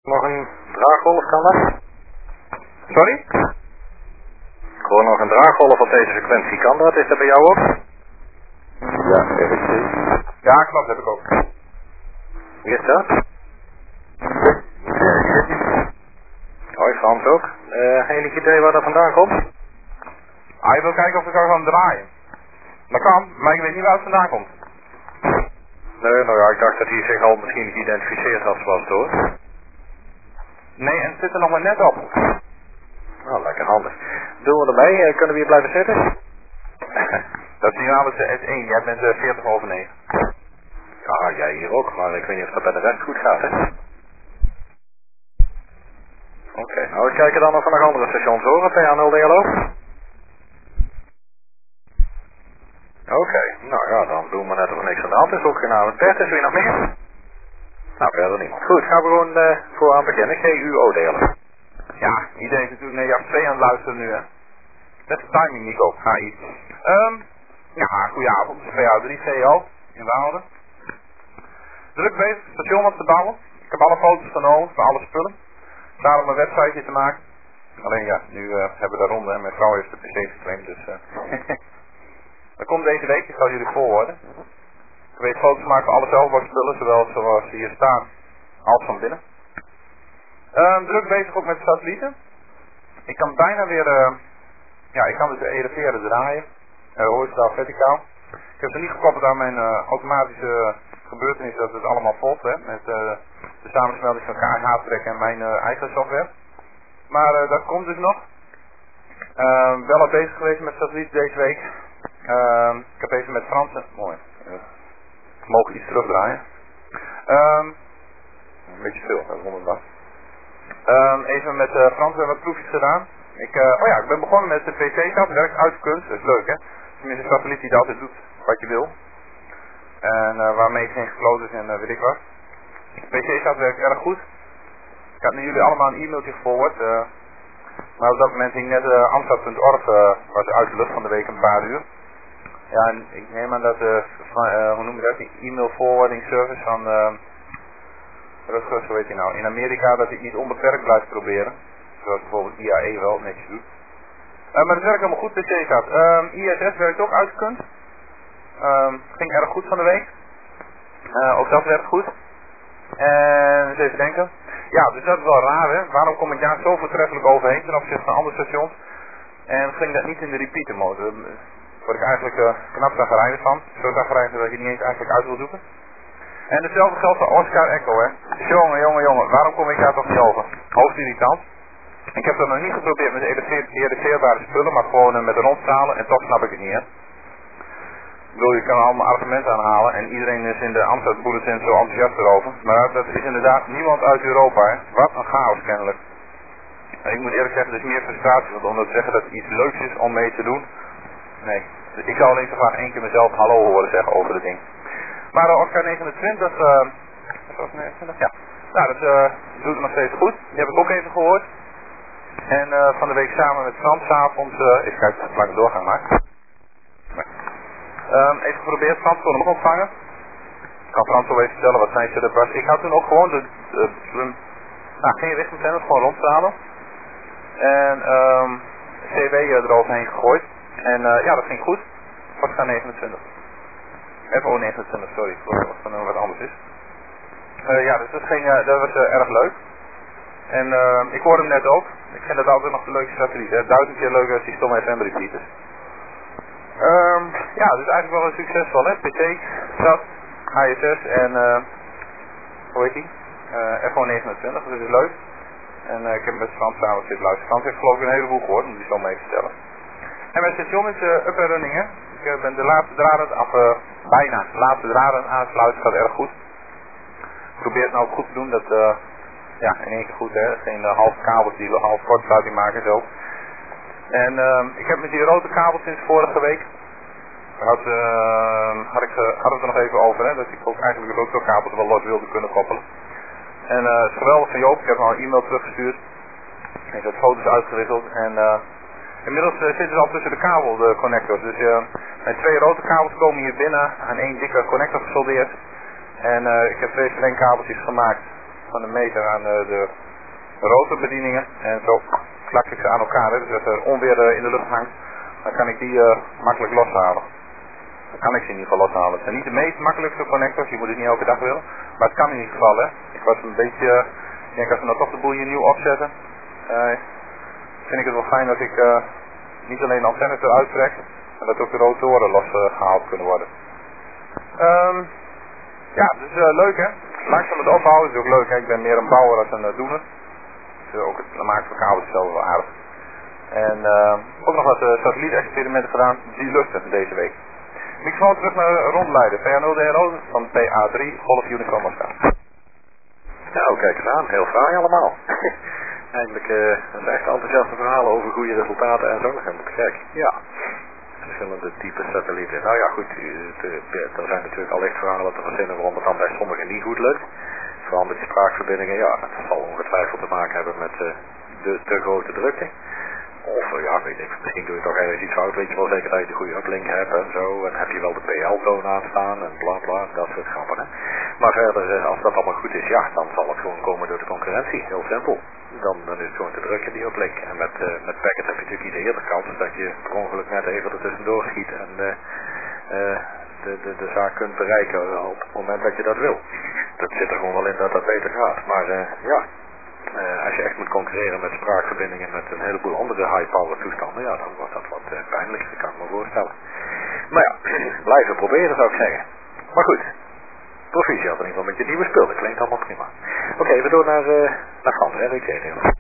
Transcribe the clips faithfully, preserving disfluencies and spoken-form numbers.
Nog een draaggolf kan dat? Sorry? Gewoon nog een draaggolf op deze frequentie kan dat? Is dat bij jou ook? Ja, R X C. Ja, klopt, heb ik ook. Wie is dat? Hoi Frans ook. Uh, enig idee waar dat vandaan komt? Ah, je wil kijken of ik zou gaan draaien. Dat kan, maar ik weet niet waar het vandaan komt. Nee, nou ja, ik dacht dat hij zich al misschien geïdentificeerd had zoals het hoort. Nee, en het zit er nog maar net op. Nou, lekker handig. Doen we erbij? Uh, kunnen we hier blijven zitten? Dat signaal is de S één, jij bent uh, veertig over negen. Ja, jij hier ook, maar ik weet niet of dat bij de rest goed gaat, hè? Oké, okay, nou we kijken dan of we nog andere stations horen. P A nul D L O? Oké, okay, nou ja, dan doen we net of er niks aan de hand is. Ook genaderd Bert, is er nog meer? Nou, verder niemand. Goed, gaan we gewoon uh, vooraan beginnen. G U O delen. Ja, iedereen is natuurlijk naar Jas twee aan het luisteren nu, hè. Met de timing, Nico. H I. Um, ja, goedenavond. P A drie C O in Waalden. Druk bezig het station op te bouwen. Ik heb alle foto's genomen van alle spullen. Daar om een websiteje te maken. Alleen ja, nu uh, hebben we daar ronde en mijn vrouw heeft de P C geclaimd, dus... Uh. Dat komt deze week, ik zal jullie voorhouden. Ik weet foto's maken van alle zelfbouwspullen, zowel zoals ze hier staan, als van binnen. Uh, druk bezig ook met de satellieten. Ik kan bijna weer, uh, ja, ik kan dus de E R V'en draaien. Uh, horizontaal, verticaal. Ik heb ze niet gekoppeld aan mijn uh, automatische gebeurtenis dat het allemaal volgt, hè. Met uh, de samensmelding van K H Trek en mijn uh, eigen software. Maar uh, dat komt dus nog. Uh, wel al bezig geweest met satellieten deze week. Uh, ik heb even met Fransen, mooi, uh, we mogen iets terugdraaien. Um, een beetje veel, dat is wonderbaar. Um, even met uh, Frans hebben we wat proefjes gedaan. Ik, uh, oh ja, ik ben begonnen met de P C-tab, werkt uit kunst, dat is leuk hè. Tenminste een satelliet die altijd doet wat je wil. En uh, waarmee geen gefloten is en uh, weet ik wat. De P C-tab werkt erg goed. Ik had nu jullie allemaal een e-mailtje geforward. Uh, maar op dat moment hing net uh, Amstad punt org uh, was uit de lucht van de week een paar uur. Ja, en ik neem aan dat de, uh, hoe noem je dat, die e-mail forwarding service van, uh, Rutgers, hoe heet die nou, in Amerika, dat hij niet onbeperkt blijft proberen. Zoals bijvoorbeeld I A E wel netjes doet. Uh, maar het werkt helemaal goed, P C gaat. Um, I S S werkt ook uitgekund. Um, ging erg goed van de week. Uh, ook dat werkt goed. En eens even denken. Ja, dus dat is wel raar hè. Waarom kom ik daar zo voortreffelijk overheen ten opzichte van andere stations? En ging dat niet in de repeater mode? Daar word ik eigenlijk uh, knap zagrijnig van. Zo zagrijnig dat je niet eens eigenlijk uit wil zoeken. En hetzelfde geldt voor Oscar Echo hè. Jongen, jongen, jongen. Waarom kom ik daar toch niet over? Hoofdirritant. Ik heb dat nog niet geprobeerd met realiseerbare spullen, maar gewoon uh, met rondstralen en toch snap ik het niet hè. Ik bedoel, je kan allemaal argumenten aanhalen en iedereen is in de Amsterdam Bulletin zo enthousiast erover. Maar dat is inderdaad niemand uit Europa hè. Wat een chaos kennelijk. En ik moet eerlijk zeggen, er is meer frustratie, want om te zeggen dat het iets leuks is om mee te doen. Nee, ik zou alleen zo graag één keer mezelf hallo horen zeggen over het ding. Maar uh, Oscar negenentwintig, uh, was negenentwintig? Ja. Nou, dat uh, doet het nog steeds goed. Die heb ik ook even gehoord. En uh, van de week samen met Frans avond, uh, even kijken of ik een doorgang maak. Nee. Um, even geprobeerd, Frans kon hem ook opvangen. Ik kan Frans wel even vertellen wat zijn setup was. Ik had toen ook gewoon de, de, de nou, geen richtingzenders, gewoon rondstralen. En um, C W eroverheen gegooid. En uh, ja, dat ging goed. Oscar negenentwintig. F O negenentwintig, sorry, voor wat dan wat anders is. Uh, ja, dus dat, ging, uh, dat was uh, erg leuk. En uh, ik hoorde hem net ook. Ik vind dat altijd nog de leukste satelliet. Hè. Duizend keer leuker als die stomme F M repeaters. Um, ja, dus eigenlijk wel een succesvol, hè. P C, S A T, H S S en uh, hoe heet die? Uh, F O negenentwintig, dus dat is leuk. En uh, ik heb met Frans samen zitten luisteren. Frans heeft geloof ik een heleboel gehoord, om die zo mee te stellen. En mijn station is uh, up en running, hè. Ik uh, ben de laatste draden, af, uh, bijna de laatste draden aansluiten, gaat erg goed. Ik probeer het nou ook goed te doen, dat, uh, ja, in één keer goed, hè. Geen uh, half kabels die half kortsluiting maken, zo. En uh, ik heb met die rode kabel sinds vorige week, had, uh, had ik, uh, had het er nog even over, hè, dat ik ook eigenlijk de rode kabels wel los wilde kunnen koppelen. En uh, het is geweldig van Joop, ik heb al een e-mail teruggestuurd. Ik heb foto's uitgewisseld en uh, inmiddels uh, zitten ze al tussen de kabel, de connectors. Dus uh, mijn twee rode kabels komen hier binnen aan één dikke connector gesoldeerd. En uh, ik heb twee verlengkabeltjes gemaakt van de meter aan uh, de rotorbedieningen. En zo plak ik ze aan elkaar, hè, dus dat er onweer uh, in de lucht hangt. Dan kan ik die uh, makkelijk loshalen. Dan kan ik ze in ieder geval loshalen. Het zijn niet de meest makkelijkste connectors, je moet het niet elke dag willen. Maar het kan in ieder geval, hè. Ik was een beetje, uh, ik denk als we nou toch de boel hier nieuw opzetten, uh, vind ik het wel fijn dat ik uh, niet alleen de antenne eruit trek, maar dat ook de rotoren losgehaald uh, kunnen worden. Um, ja, dus uh, leuk hè. Langzaam het opbouwen is ook leuk hè. Ik ben meer een bouwer dan een uh, doener. Dus uh, ook het maken van kabels is zelf wel aardig. En uh, ook nog wat uh, satelliet-experimenten gedaan, die lukten deze week. Microfoon terug naar rondleiden. P A nul D R O van P A drie, Golf Uniform Oscar. Nou, kijk eens aan. Heel fraai allemaal. Eindelijk uh, een echt enthousiaste verhalen over goede resultaten en zo. Helemaal te gek. Ja. Verschillende typen satellieten. Nou ja, goed. Er zijn natuurlijk allicht verhalen te verzinnen waarom het dan bij sommigen niet goed lukt. Vooral met die spraakverbindingen. Ja, dat zal ongetwijfeld te maken hebben met uh, de te grote drukte. Of uh, ja, weet ik, misschien doe je toch ergens iets fout. Weet je wel zeker dat je de goede uplink hebt en zo. En heb je wel de P L-toon aanstaan en bla bla. Dat soort grappen. Hè. Maar verder, als dat allemaal goed is, ja, dan zal het gewoon komen door de concurrentie. Heel simpel. Dan, dan is het gewoon te druk in die uplink. En met, uh, met packet heb je natuurlijk iedere de kans dat je per ongeluk net even er tussendoor schiet en uh, uh, de, de, de zaak kunt bereiken op het moment dat je dat wil. Dat zit er gewoon wel in dat dat beter gaat. Maar uh, ja, uh, als je echt moet concurreren met spraakverbindingen met een heleboel andere high-power toestanden, ja, dan wordt dat wat uh, pijnlijk, dat kan ik me voorstellen. Maar ja, blijven proberen zou ik zeggen. Maar goed. Proficiat in ieder geval met je nieuwe spul, dat klinkt allemaal prima. Oké, okay, even door naar, uh, naar Frans, hè, ik weet het.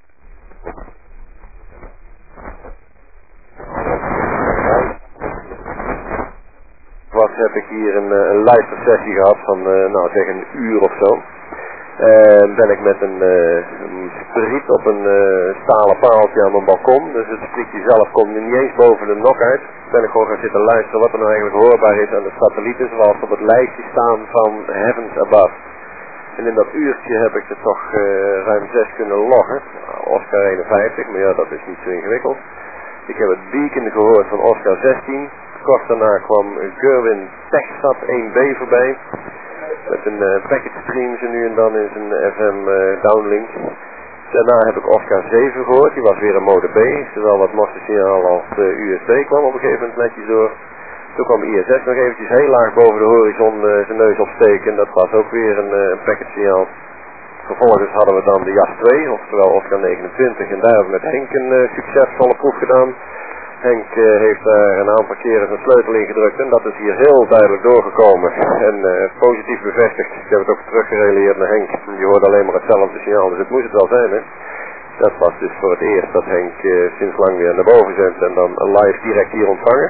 Wat heb ik hier een, een live sessie gehad van, uh, nou zeg een uur of zo. Uh, ben ik met een, uh, een spriet op een uh, stalen paaltje aan mijn balkon. Dus het sprietje zelf komt nu niet eens boven de nok uit. Ben ik gewoon gaan zitten luisteren wat er nou eigenlijk hoorbaar is aan de satellieten zoals op het lijstje staan van Heavens Above. En in dat uurtje heb ik er toch uh, ruim zes kunnen loggen. Oscar eenenvijftig, maar ja, dat is niet zo ingewikkeld. Ik heb het beacon gehoord van Oscar zestien. Kort daarna kwam Gerwin TechSat één B voorbij. Met een uh, packet stream zo nu en dan in zijn F M uh, downlink. Daarna heb ik Oscar zeven gehoord, die was weer een mode B. Zowel wat mostersignaal als uh, U S B kwam op een gegeven moment netjes door. Toen kwam I S S nog eventjes heel laag boven de horizon uh, zijn neus opsteken. Dat was ook weer een, uh, een packetsignaal. Vervolgens hadden we dan de Jas twee, oftewel Oscar negenentwintig. En daar hebben we met Henk een uh, succesvolle proef gedaan. Henk uh, heeft daar een aantal keren zijn sleutel in gedrukt en dat is hier heel duidelijk doorgekomen en uh, positief bevestigd. Ik heb het ook teruggereleerd naar Henk. Je hoort alleen maar hetzelfde signaal, dus het moest het wel zijn hè. Dat was dus voor het eerst dat Henk uh, sinds lang weer naar boven zendt en dan live direct hier ontvangen.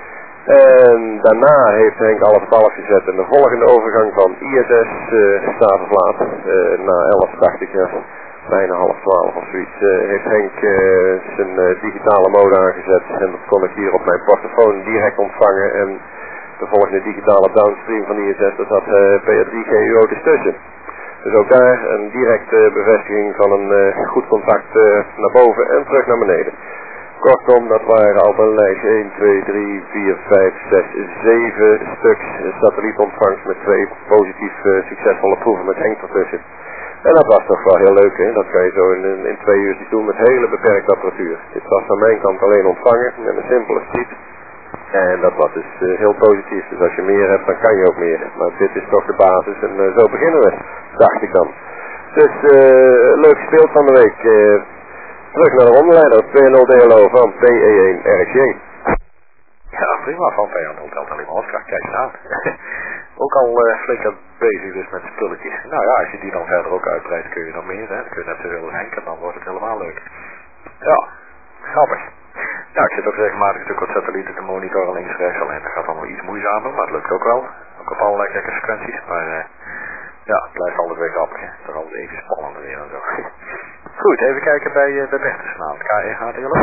En daarna heeft Henk alles op alles gezet en de volgende overgang van I S S uh, s'avonds laat, uh, na elf dacht ik ja. Bijna half twaalf of zoiets, uh, heeft Henk uh, zijn uh, digitale mode aangezet en dat kon ik hier op mijn portofoon direct ontvangen en de volgende digitale downstream van I S S, dat zat uh, P A drie G U O dus tussen. Dus ook daar een directe bevestiging van een uh, goed contact uh, naar boven en terug naar beneden. Kortom, dat waren al een lijst één, twee, drie, vier, vijf, zes, zeven stuks satellietontvangst met twee positief uh, succesvolle proeven met Henk ertussen. En dat was toch wel heel leuk, hè? Dat kan je zo in, in, in twee uurtjes doen met hele beperkte apparatuur. Dit was aan mijn kant alleen ontvangen met een simpele script. En dat was dus uh, heel positief. Dus als je meer hebt, dan kan je ook meer. Maar dit is toch de basis en uh, zo beginnen we, dacht ik dan. Dus uh, leuk gespeeld van de week. Uh, terug naar de rondeleider, P nul D L O van P E één R X J. Ja, prima, van P nul Delta Lima Oscar, kijk eens aan. Ook al uh, flink bezig dus met spulletjes. Nou ja, als je die dan verder ook uitbreidt, kun je nog meer, hè. Dan kun je net zoveel als Henk en dan wordt het helemaal leuk. Ja, grappig. Ja, ik zit ook regelmatig natuurlijk wat satellieten te monitoren links rechts, alleen dat gaat allemaal iets moeizamer, maar het lukt ook wel. Ook op allerlei gekke frequenties, maar uh, ja, het blijft altijd weer grappig, hè. Toch altijd even spannender weer en zo. Goed, even kijken bij, uh, bij Bertus vanavond. K E H T L O.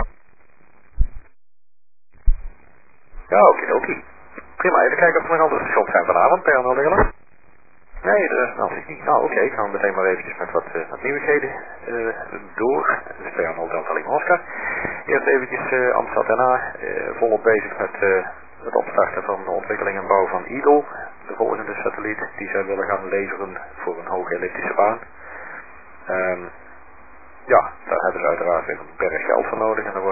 Ja, oké, okay, oké. Okay. Prima, even kijken of er nog andere stations zijn vanavond, P nul D L O. Nee, dat nou, zie ik niet. Nou, oké, okay, gaan we meteen maar eventjes met wat, uh, wat nieuwigheden uh, door. Dus P nul Delta Lima Oscar. Eerst eventjes uh, Amsterdam daarna, uh, volop bezig met uh, het opstarten van de ontwikkeling en bouw van Eagle. De volgende satelliet die zij willen gaan leveren voor een hoge elliptische baan. En ja, daar hebben ze uiteraard weer een berg geld voor nodig en daar wordt